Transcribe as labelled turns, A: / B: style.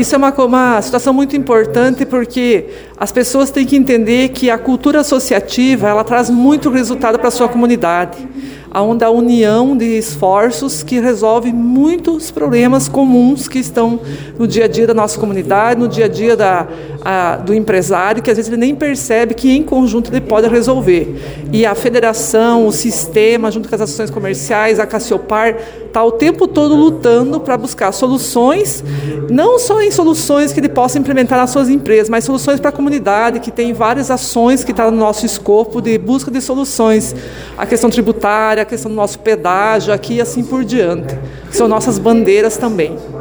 A: Isso é uma situação muito importante, porque as pessoas têm que entender que a cultura associativa ela traz muito resultado para a sua comunidade, onde a união de esforços que resolve muitos problemas comuns que estão no dia a dia da nossa comunidade, no dia a dia do empresário, que às vezes ele nem percebe que em conjunto ele pode resolver. E a federação, o sistema, junto com as associações comerciais, a Cassiopar, está o tempo todo lutando para buscar soluções, não só em soluções que ele possa implementar nas suas empresas, mas soluções para a comunidade, que tem várias ações que estão no nosso escopo de busca de soluções. A questão tributária, a questão do nosso pedágio aqui e assim por diante, que são nossas bandeiras também.